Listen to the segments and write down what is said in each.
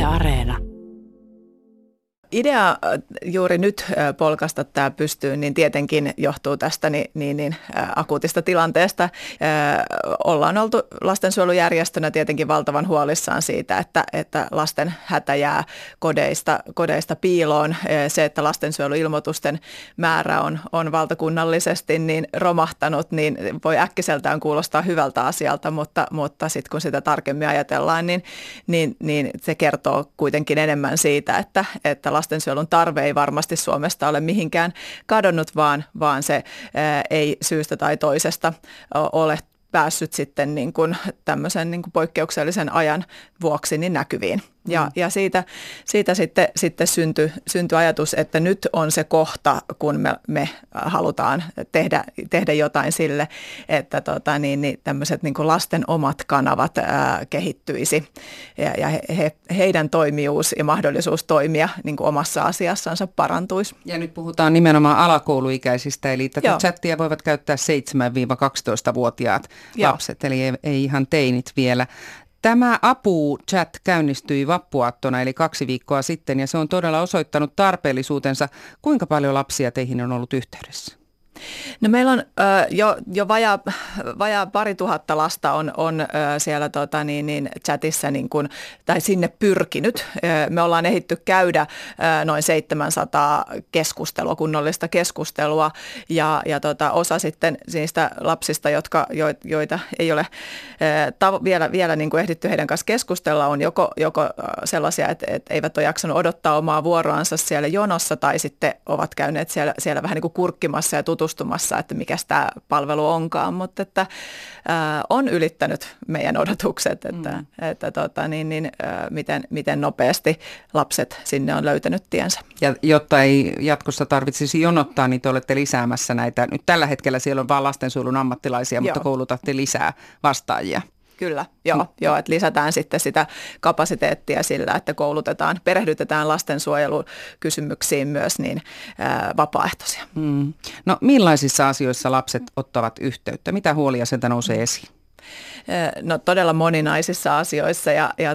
Areena. Idea juuri nyt polkaista tämä pystyyn, niin tietenkin johtuu tästä akuutista tilanteesta. Ollaan oltu lastensuojelujärjestönä tietenkin valtavan huolissaan siitä, että lasten hätä jää kodeista piiloon. Se, että lastensuojeluilmoitusten määrä on valtakunnallisesti niin romahtanut, niin voi äkkiseltään kuulostaa hyvältä asialta, mutta sitten kun sitä tarkemmin ajatellaan, niin se kertoo kuitenkin enemmän siitä, että lastensuojelun tarve ei varmasti Suomesta ole mihinkään kadonnut, vaan se ei syystä tai toisesta ole päässyt sitten niin kuin tämmöisen niin kuin poikkeuksellisen ajan vuoksi niin näkyviin. Ja siitä sitten syntyi ajatus, että nyt on se kohta, kun me halutaan tehdä jotain sille, että tämmöiset niin kuin lasten omat kanavat kehittyisi ja heidän toimijuus ja mahdollisuus toimia niin kuin omassa asiassansa parantuisi. Ja nyt puhutaan nimenomaan alakouluikäisistä, eli tätä chattia voivat käyttää 7-12-vuotiaat lapset, eli ei ihan teinit vielä. Tämä Apu-chat käynnistyi vappuaattona eli 2 viikkoa sitten ja se on todella osoittanut tarpeellisuutensa. Kuinka paljon lapsia teihin on ollut yhteydessä? No meillä on jo vajaa 2000 lasta on siellä chatissa niin kuin, tai sinne pyrkinyt. Me ollaan ehditty käydä noin 700 keskustelua, kunnollista keskustelua ja osa sitten niistä lapsista, joita ei ole vielä niin kuin ehditty heidän kanssa keskustella, on joko sellaisia, että eivät ole jaksanut odottaa omaa vuoroansa siellä jonossa tai sitten ovat käyneet siellä vähän niin kuin kurkkimassa ja tutustumassa, että mikä tämä palvelu onkaan, mutta että on ylittänyt meidän odotukset, miten nopeasti lapset sinne on löytänyt tiensä. Ja jotta ei jatkossa tarvitsisi jonottaa, niin te olette lisäämässä näitä. Nyt tällä hetkellä siellä on vain lastensuojelun ammattilaisia, mutta koulutatte lisää vastaajia. Kyllä, että lisätään sitten sitä kapasiteettia sillä, että perehdytetään lastensuojelukysymyksiin myös vapaaehtoisia. No millaisissa asioissa lapset ottavat yhteyttä? Mitä huolia sieltä nousee esiin? No todella moninaisissa asioissa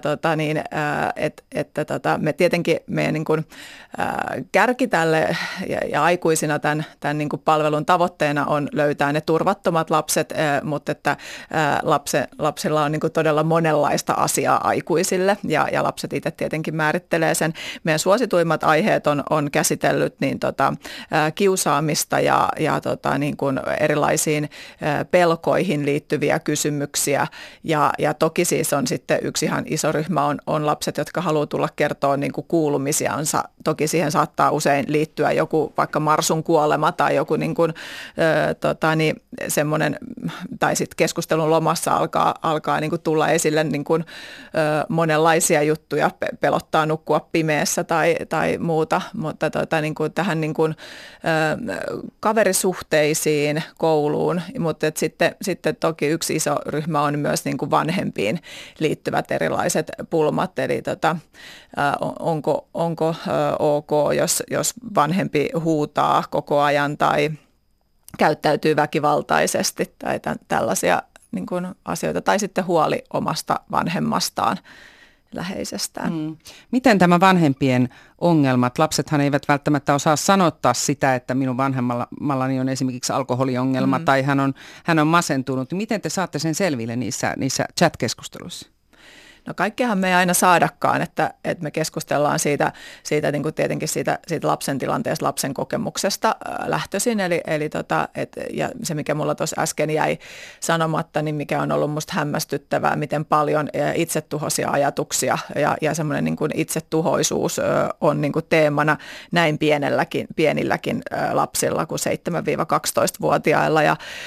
me tietenkin meidän niin kuin, kärki tälle ja aikuisina tämän niin kuin palvelun tavoitteena on löytää ne turvattomat lapset, mutta että lapsilla on niin kuin todella monenlaista asiaa aikuisille ja lapset itse tietenkin määrittelee sen. Meidän suosituimmat aiheet on käsitellyt kiusaamista ja niin kuin erilaisiin pelkoihin liittyviä kysymyksiä. Ja toki siis on sitten yksi ihan iso ryhmä on lapset, jotka haluaa tulla kertoa niin kuin kuulumisiansa. Toki siihen saattaa usein liittyä joku vaikka marsun kuolema tai joku niin kuin, semmoinen, tai sitten keskustelun lomassa alkaa niin kuin tulla esille niin kuin, monenlaisia juttuja, pelottaa nukkua pimeässä tai muuta, mutta niin kuin tähän niin kuin, kaverisuhteisiin, kouluun, mutta sitten toki yksi iso ryhmä on myös niin kuin vanhempiin liittyvät erilaiset pulmat, eli onko ok, jos vanhempi huutaa koko ajan tai käyttäytyy väkivaltaisesti tai tällaisia niin kuin asioita, tai sitten huoli omasta vanhemmastaan, läheisestään. Miten tämä vanhempien ongelmat? Lapsethan eivät välttämättä osaa sanottaa sitä, että minun vanhemmallani on esimerkiksi alkoholiongelma tai hän on masentunut. Miten te saatte sen selville niissä chat-keskusteluissa? No kaikkeahan me ei aina saadakaan, että me keskustellaan siitä niin kuin tietenkin siitä lapsen tilanteesta, lapsen kokemuksesta lähtöisin. Ja se, mikä mulla tuossa äsken jäi sanomatta, niin mikä on ollut musta hämmästyttävää, miten paljon itsetuhoisia ajatuksia ja semmoinen niin kuin itsetuhoisuus on niin kuin teemana näin pienilläkin lapsilla kuin 7-12-vuotiailla.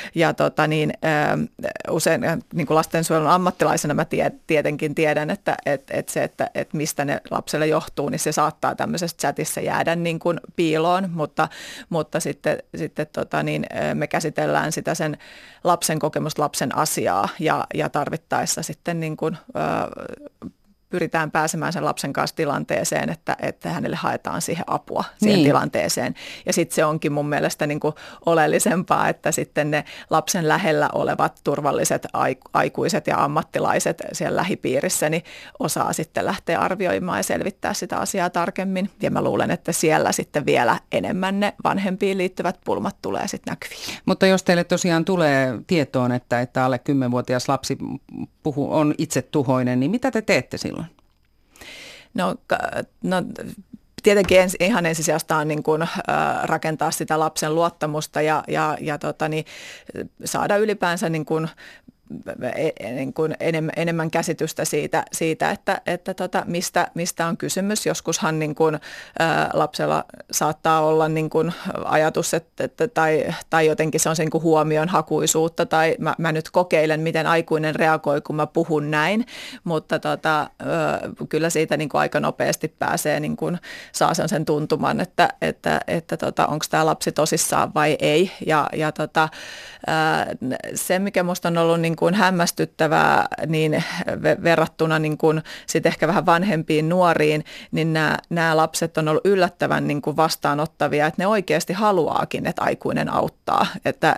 Usein niin kuin lastensuojelun ammattilaisena mä tietenkin tiedän, että mistä ne lapselle johtuu, niin se saattaa tämmöisessä chatissa jäädä niin kuin piiloon, mutta sitten me käsitellään sitä sen lapsen kokemusta, lapsen asiaa ja tarvittaessa sitten niin kuin, pyritään pääsemään sen lapsen kanssa tilanteeseen, että hänelle haetaan siihen apua siihen tilanteeseen. Ja sitten se onkin mun mielestä niin kuin oleellisempaa, että sitten ne lapsen lähellä olevat turvalliset aikuiset ja ammattilaiset siellä lähipiirissä niin osaa sitten lähteä arvioimaan ja selvittää sitä asiaa tarkemmin. Ja mä luulen, että siellä sitten vielä enemmän ne vanhempiin liittyvät pulmat tulee sitten näkyviin. Mutta jos teille tosiaan tulee tietoon, että alle 10-vuotias lapsi on itsetuhoinen, niin mitä te teette silloin? No tietenkin ihan ensisijaista on niin kuin, rakentaa sitä lapsen luottamusta ja saada ylipäänsä niin kuin enemmän käsitystä siitä että mistä on kysymys. Joskushan niin kuin, lapsella saattaa olla niin kuin ajatus, tai jotenkin se on se niin kuin huomionhakuisuutta, tai mä nyt kokeilen, miten aikuinen reagoi, kun mä puhun näin, mutta kyllä siitä niin kuin aika nopeasti pääsee, niin kuin, saa sen tuntuman, että onko tämä lapsi tosissaan vai ei. Se, mikä musta on ollut niin kuin hämmästyttävää niin verrattuna niin kuin sit ehkä vähän vanhempiin nuoriin, niin nämä lapset on ollut yllättävän niin kuin vastaanottavia, että ne oikeasti haluaakin, että aikuinen auttaa.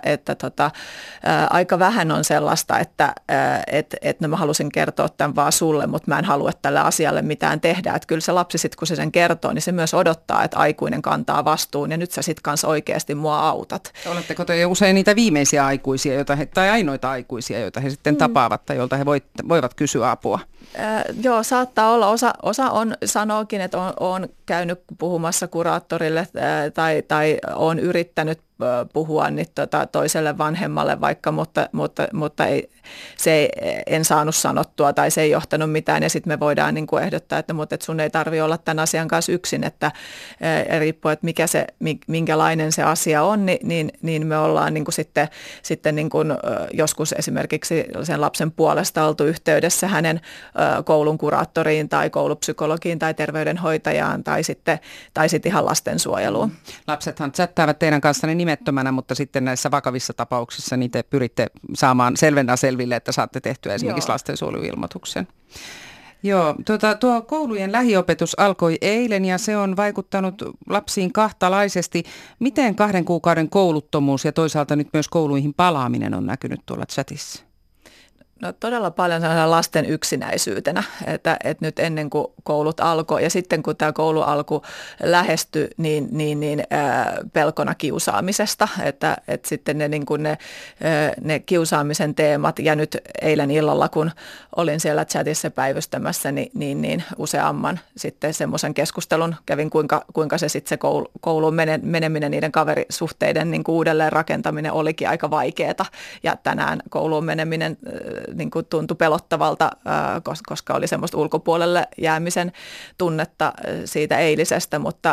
Aika vähän on sellaista, että mä halusin kertoa tämän vaan sulle, mutta mä en halua tälle asialle mitään tehdä. Että kyllä se lapsi sitten, kun se sen kertoo, niin se myös odottaa, että aikuinen kantaa vastuun ja nyt sä sitten kanssa oikeasti mua autat. Oletteko te usein niitä viimeisiä aikuisia, tai ainoita aikuisia, joita he sitten tapaavat tai jolta he voivat kysyä apua? Joo, saattaa olla. Osa sanookin, että on käynyt puhumassa kuraattorille tai on yrittänyt puhua niin toiselle vanhemmalle vaikka, mutta en saanut sanottua tai se ei johtanut mitään. Ja sitten me voidaan niin kuin ehdottaa, että sun ei tarvitse olla tämän asian kanssa yksin, että riippuu, että minkälainen se asia on, niin me ollaan niin kuin sitten niin kuin joskus esimerkiksi sen lapsen puolesta oltu yhteydessä hänen koulun kuraattoriin tai koulupsykologiin tai terveydenhoitajaan tai sitten ihan lastensuojeluun. Lapsethan chattaavat teidän kanssanne nimettömänä, mutta sitten näissä vakavissa tapauksissa niin te pyritte saamaan selville, että saatte tehtyä esimerkiksi lastensuojeluilmoituksen. Joo, tuo koulujen lähiopetus alkoi eilen ja se on vaikuttanut lapsiin kahtalaisesti. Miten 2 kuukauden kouluttomuus ja toisaalta nyt myös kouluihin palaaminen on näkynyt tuolla chatissa? No todella paljon lasten yksinäisyytenä, että nyt ennen kuin koulut alkoi ja sitten kun tämä koulu alku lähestyi, niin pelkona kiusaamisesta, että sitten ne kiusaamisen teemat ja nyt eilen illalla, kun olin siellä chatissa päivystämässä, niin useamman sitten semmoisen keskustelun kävin, kuinka se sitten se kouluun meneminen, niiden kaverisuhteiden niin kuin uudelleen rakentaminen olikin aika vaikeaa ja tänään kouluun meneminen niin kuin tuntui pelottavalta, koska oli semmoista ulkopuolelle jäämisen tunnetta siitä eilisestä, mutta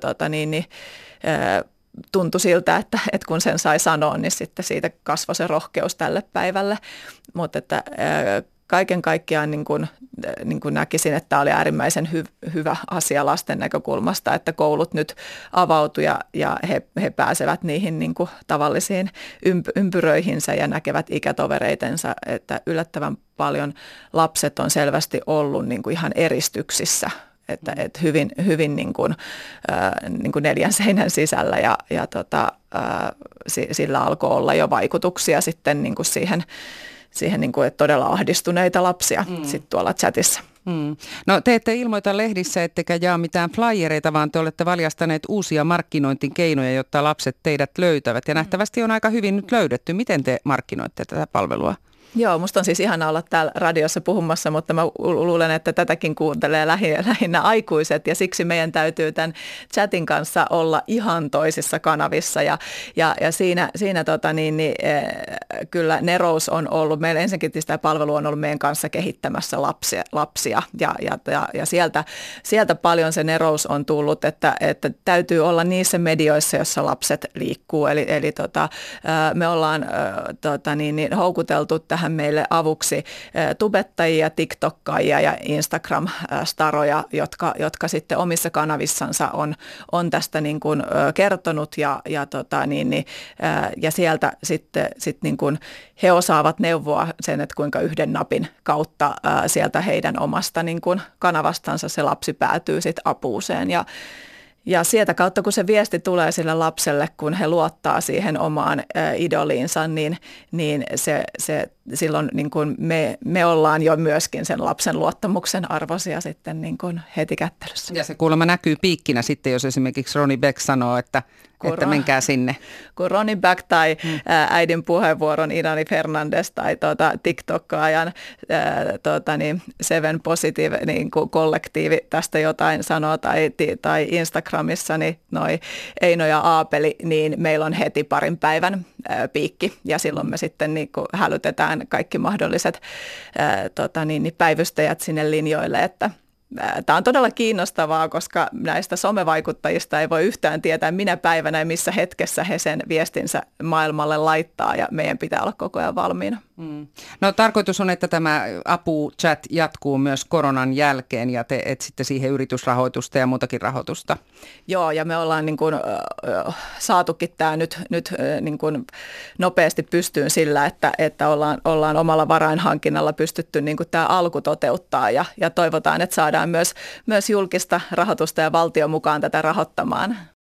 tuntui siltä, että kun sen sai sanoa, niin sitten siitä kasvoi se rohkeus tälle päivälle, mutta että kaiken kaikkiaan niin kuin näkisin, että tämä oli äärimmäisen hyvä asia lasten näkökulmasta, että koulut nyt avautui ja he pääsevät niihin niin kuin tavallisiin ympyröihinsä ja näkevät ikätovereitensa, että yllättävän paljon lapset on selvästi ollut niin kuin ihan eristyksissä. Että hyvin niin kuin 4 seinän sisällä ja sillä alkoi olla jo vaikutuksia sitten niin kuin siihen niin kuin, että todella ahdistuneita lapsia sitten tuolla chatissa. No te ette ilmoita lehdissä, ettekä jaa mitään flyereita, vaan te olette valjastaneet uusia markkinointikeinoja, jotta lapset teidät löytävät. Ja nähtävästi on aika hyvin nyt löydetty. Miten te markkinoitte tätä palvelua? Joo, musta on siis ihana olla täällä radiossa puhumassa, mutta mä luulen, että tätäkin kuuntelee lähinnä aikuiset ja siksi meidän täytyy tämän chatin kanssa olla ihan toisissa kanavissa ja siinä kyllä Nerous on ollut, meillä ensinnäkin tämä palvelu on ollut meidän kanssa kehittämässä lapsia ja sieltä paljon se Nerous on tullut, että täytyy olla niissä medioissa, joissa lapset liikkuu, eli me ollaan houkuteltu tähän tähän meille avuksi tubettajia, tiktokkaajia ja Instagram-staroja, jotka sitten omissa kanavissansa on tästä niin kuin kertonut ja sieltä sitten niin kuin he osaavat neuvoa sen, että kuinka yhden napin kautta sieltä heidän omasta niin kuin kanavastansa se lapsi päätyy sitten apuuseen ja sieltä kautta, kun se viesti tulee sille lapselle, kun he luottaa siihen omaan idoliinsa, niin se silloin niin kuin me ollaan jo myöskin sen lapsen luottamuksen arvoisia sitten niin kuin heti kättelyssä. Ja se kuulemma näkyy piikkinä sitten, jos esimerkiksi Ronnie Beck sanoo, että menkää sinne. Kun Ronnie Beck tai äidin puheenvuoron Idani Fernandes tai TikTok-ajan Seven Positive niin kuin kollektiivi tästä jotain sanoo tai Instagramissa niin noi Eino ja Aapeli, niin meillä on heti parin päivän piikki ja silloin me sitten niin kuin hälytetään kaikki mahdolliset päivystäjät sinne linjoille, että tämä on todella kiinnostavaa, koska näistä somevaikuttajista ei voi yhtään tietää, minä päivänä ja missä hetkessä he sen viestinsä maailmalle laittaa ja meidän pitää olla koko ajan valmiina. No tarkoitus on, että tämä apu-chat jatkuu myös koronan jälkeen ja te etsitte siihen yritysrahoitusta ja muutakin rahoitusta. Joo, ja me ollaan niin kuin, saatukin tämä nyt niin kuin nopeasti pystyyn sillä, että ollaan omalla varainhankinnalla pystytty niin kuin tämä alku toteuttaa ja toivotaan, että saadaan myös julkista rahoitusta ja valtio mukaan tätä rahoittamaan.